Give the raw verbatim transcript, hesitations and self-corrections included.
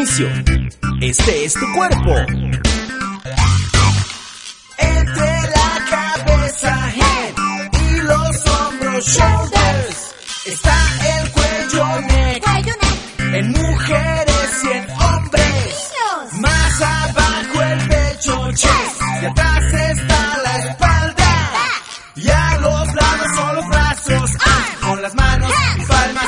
ejercicio. Este es tu cuerpo. Entre la cabeza, head, y los hombros, shoulders, está el cuello, neck, en mujeres y en hombres. Más abajo el pecho, chest, y atrás está la espalda. Y a los lados son los brazos, con las manos y palmas